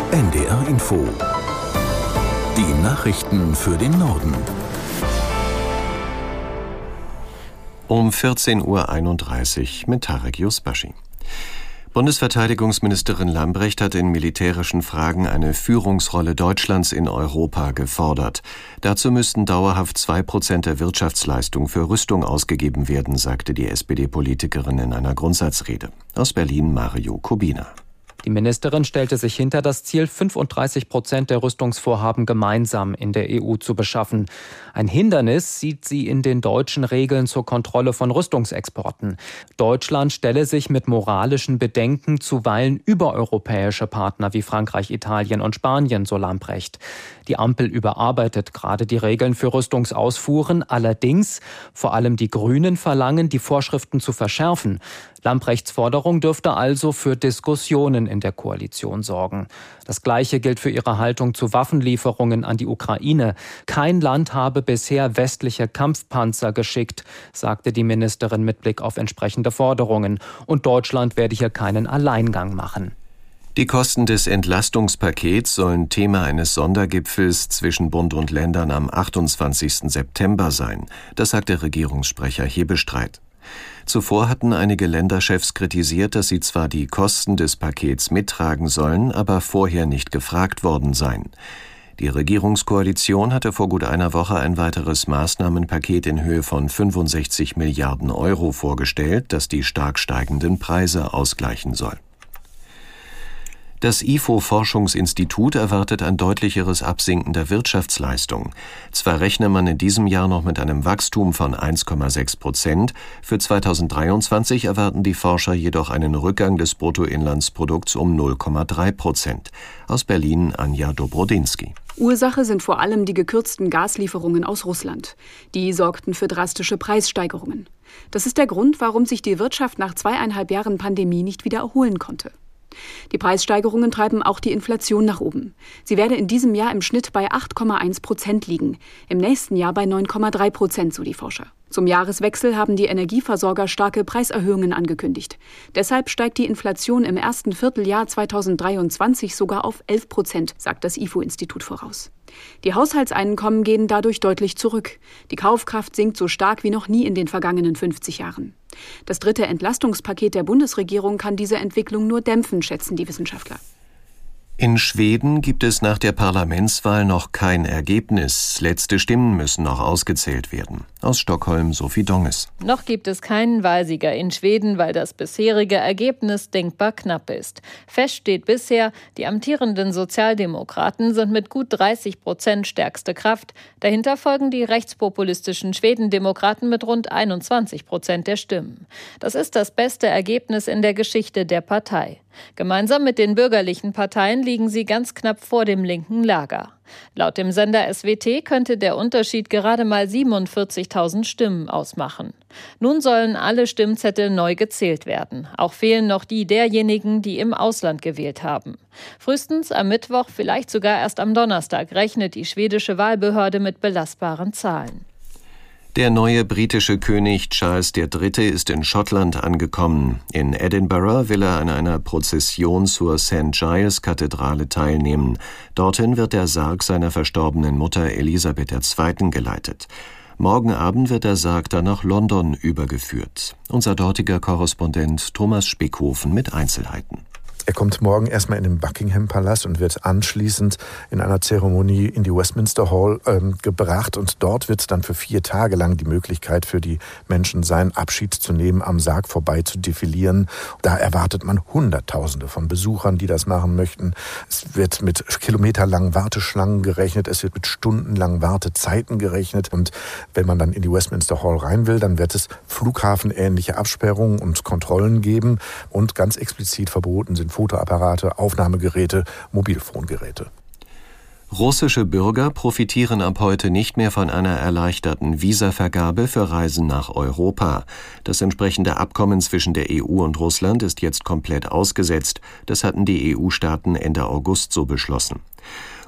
NDR Info. Die Nachrichten für den Norden. Um 14.31 Uhr mit Tarek Yusbashi. Bundesverteidigungsministerin Lambrecht hat in militärischen Fragen eine Führungsrolle Deutschlands in Europa gefordert. Dazu müssten dauerhaft 2% der Wirtschaftsleistung für Rüstung ausgegeben werden, sagte die SPD-Politikerin in einer Grundsatzrede. Aus Berlin Mario Kubina. Die Ministerin stellte sich hinter das Ziel, 35% der Rüstungsvorhaben gemeinsam in der EU zu beschaffen. Ein Hindernis sieht sie in den deutschen Regeln zur Kontrolle von Rüstungsexporten. Deutschland stelle sich mit moralischen Bedenken zuweilen über europäische Partner wie Frankreich, Italien und Spanien, so Lambrecht. Die Ampel überarbeitet gerade die Regeln für Rüstungsausfuhren. Allerdings, vor allem die Grünen verlangen, die Vorschriften zu verschärfen. Lambrechts Forderung dürfte also für Diskussionen in der Koalition sorgen. Das Gleiche gilt für ihre Haltung zu Waffenlieferungen an die Ukraine. Kein Land habe bisher westliche Kampfpanzer geschickt, sagte die Ministerin mit Blick auf entsprechende Forderungen. Und Deutschland werde hier keinen Alleingang machen. Die Kosten des Entlastungspakets sollen Thema eines Sondergipfels zwischen Bund und Ländern am 28. September sein. Das sagte Regierungssprecher Hebestreit. Zuvor hatten einige Länderchefs kritisiert, dass sie zwar die Kosten des Pakets mittragen sollen, aber vorher nicht gefragt worden seien. Die Regierungskoalition hatte vor gut einer Woche ein weiteres Maßnahmenpaket in Höhe von 65 Milliarden Euro vorgestellt, das die stark steigenden Preise ausgleichen soll. Das IFO-Forschungsinstitut erwartet ein deutlicheres Absinken der Wirtschaftsleistung. Zwar rechne man in diesem Jahr noch mit einem Wachstum von 1,6%, für 2023 erwarten die Forscher jedoch einen Rückgang des Bruttoinlandsprodukts um 0,3%. Aus Berlin Anja Dobrodinsky. Ursache sind vor allem die gekürzten Gaslieferungen aus Russland. Die sorgten für drastische Preissteigerungen. Das ist der Grund, warum sich die Wirtschaft nach 2,5 Jahren Pandemie nicht wieder erholen konnte. Die Preissteigerungen treiben auch die Inflation nach oben. Sie werde in diesem Jahr im Schnitt bei 8,1% liegen, im nächsten Jahr bei 9,3%, so die Forscher. Zum Jahreswechsel haben die Energieversorger starke Preiserhöhungen angekündigt. Deshalb steigt die Inflation im ersten Vierteljahr 2023 sogar auf 11%, sagt das IFO-Institut voraus. Die Haushaltseinkommen gehen dadurch deutlich zurück. Die Kaufkraft sinkt so stark wie noch nie in den vergangenen 50 Jahren. Das dritte Entlastungspaket der Bundesregierung kann diese Entwicklung nur dämpfen, schätzen die Wissenschaftler. In Schweden gibt es nach der Parlamentswahl noch kein Ergebnis. Letzte Stimmen müssen noch ausgezählt werden. Aus Stockholm Sophie Donges. Noch gibt es keinen Wahlsieger in Schweden, weil das bisherige Ergebnis denkbar knapp ist. Fest steht bisher, die amtierenden Sozialdemokraten sind mit gut 30% stärkste Kraft. Dahinter folgen die rechtspopulistischen Schwedendemokraten mit rund 21% der Stimmen. Das ist das beste Ergebnis in der Geschichte der Partei. Gemeinsam mit den bürgerlichen Parteien liegen sie ganz knapp vor dem linken Lager. Laut dem Sender SWT könnte der Unterschied gerade mal 47.000 Stimmen ausmachen. Nun sollen alle Stimmzettel neu gezählt werden. Auch fehlen noch die derjenigen, die im Ausland gewählt haben. Frühestens am Mittwoch, vielleicht sogar erst am Donnerstag, rechnet die schwedische Wahlbehörde mit belastbaren Zahlen. Der neue britische König Charles III. Ist in Schottland angekommen. In Edinburgh will er an einer Prozession zur St. Giles-Kathedrale teilnehmen. Dorthin wird der Sarg seiner verstorbenen Mutter Elisabeth II. Geleitet. Morgen Abend wird der Sarg dann nach London übergeführt. Unser dortiger Korrespondent Thomas Spickhofen mit Einzelheiten. Er kommt morgen erstmal in den Buckingham-Palast und wird anschließend in einer Zeremonie in die Westminster Hall gebracht. Und dort wird dann für 4 Tage lang die Möglichkeit für die Menschen sein, Abschied zu nehmen, am Sarg vorbei zu defilieren. Da erwartet man Hunderttausende von Besuchern, die das machen möchten. Es wird mit kilometerlangen Warteschlangen gerechnet, es wird mit stundenlangen Wartezeiten gerechnet. Und wenn man dann in die Westminster Hall rein will, dann wird es flughafenähnliche Absperrungen und Kontrollen geben. Und ganz explizit verboten sind Fotoapparate, Aufnahmegeräte, Mobilfongeräte. Russische Bürger profitieren ab heute nicht mehr von einer erleichterten Visavergabe für Reisen nach Europa. Das entsprechende Abkommen zwischen der EU und Russland ist jetzt komplett ausgesetzt. Das hatten die EU-Staaten Ende August so beschlossen.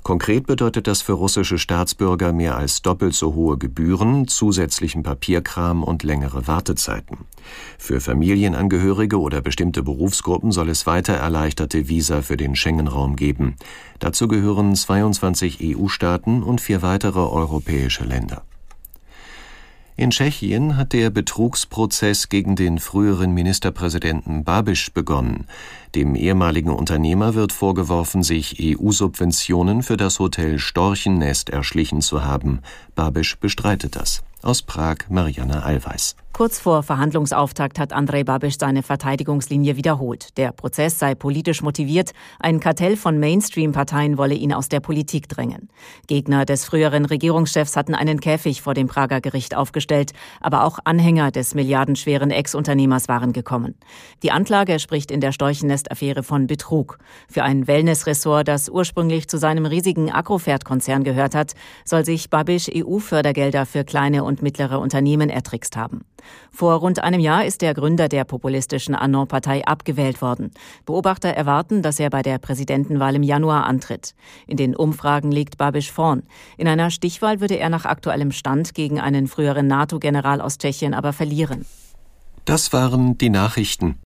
Konkret bedeutet das für russische Staatsbürger mehr als doppelt so hohe Gebühren, zusätzlichen Papierkram und längere Wartezeiten. Für Familienangehörige oder bestimmte Berufsgruppen soll es weiter erleichterte Visa für den Schengen-Raum geben. Dazu gehören 22 EU-Staaten und 4 weitere europäische Länder. In Tschechien hat der Betrugsprozess gegen den früheren Ministerpräsidenten Babiš begonnen. Dem ehemaligen Unternehmer wird vorgeworfen, sich EU-Subventionen für das Hotel Storchennest erschlichen zu haben. Babiš bestreitet das. Aus Prag Marianne Allweis. Kurz vor Verhandlungsauftakt hat Andrej Babiš seine Verteidigungslinie wiederholt. Der Prozess sei politisch motiviert, ein Kartell von Mainstream-Parteien wolle ihn aus der Politik drängen. Gegner des früheren Regierungschefs hatten einen Käfig vor dem Prager Gericht aufgestellt, aber auch Anhänger des milliardenschweren Ex-Unternehmers waren gekommen. Die Anklage spricht in der Storchennest-Affäre von Betrug. Für ein Wellness-Ressort, das ursprünglich zu seinem riesigen Agrofert-Konzern gehört hat, soll sich Babiš EU-Fördergelder für kleine und mittlere Unternehmen ertrickst haben. Vor rund einem Jahr ist der Gründer der populistischen Anon-Partei abgewählt worden. Beobachter erwarten, dass er bei der Präsidentenwahl im Januar antritt. In den Umfragen liegt Babiš vorn. In einer Stichwahl würde er nach aktuellem Stand gegen einen früheren NATO-General aus Tschechien aber verlieren. Das waren die Nachrichten.